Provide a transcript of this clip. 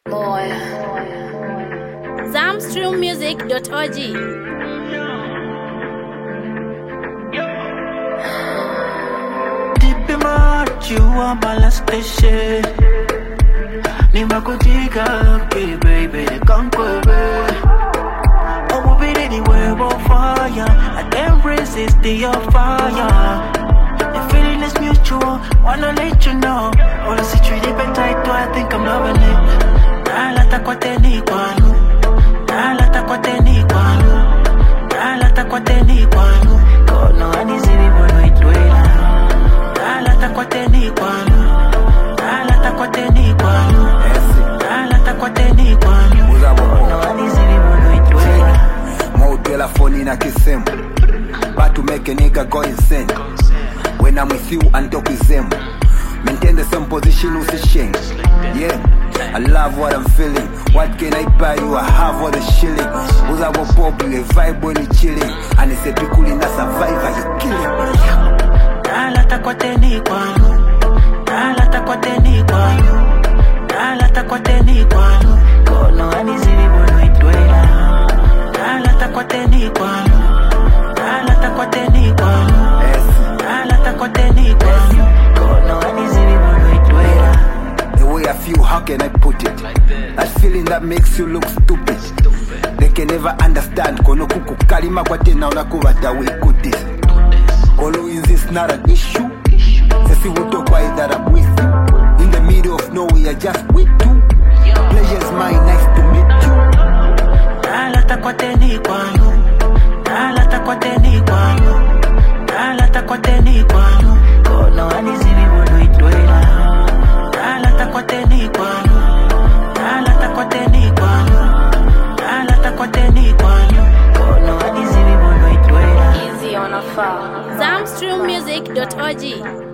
Boy. Zamstrummusic.org. Deep in my heart, you are my last station. Nimakutika, okay, baby, come baby. I will be anywhere on fire. I can't resist your fire. The feeling is mutual, wanna let you know. All the situation been tight, so I think I'm loving it. Nalata kwa teni kwanu, nalata kwa teni kwanu, nalata kwa teni kwanu. Kono anizimi bono itwela. Nalata kwa teni kwanu, nalata kwa teni kwanu, nalata kwa teni kwanu. Kono anizimi bono itwela. Moutela phone na kisemu, but to make a nigga go insane. When I'm with you and talk with them, maintain the same position with the shame. Yeah, I love what I'm feeling. What can I buy you? I have all the shilling. Uza go popular, vibe when you chilling. And it's a pickle in a survivor, you killing. Nalata kwa teni kwanu, nalata kwa teni kwanu, nalata kwa teni kwanu. Kono anizimi bono itwela. Nalata kwa teni kwanu, nalata kwa teni kwanu, nalata kwa teni kwanu. Kono anizimi bono itwela. The way I feel, how can I put it? That feeling that makes you look stupid. They can never understand. Kono kuku kalima kwa tena unakubata we could this. Kolo is this not an issue? Sesi wuto kwa that I'm with you. In the middle of nowhere, just with you. Pleasure's mine, nice to meet you. Nalata kwa teni kwanu, nalata kwa teni kwanu, nalata kwa teni kwanu. Kono anizimi bono itwela. Nalata kwa teni kwanu, nalata kwa teni kwanu, nalata kwa teni kwanu. Kono anizimi bono itwela. Easy on a phone. Zamstrummusic.org.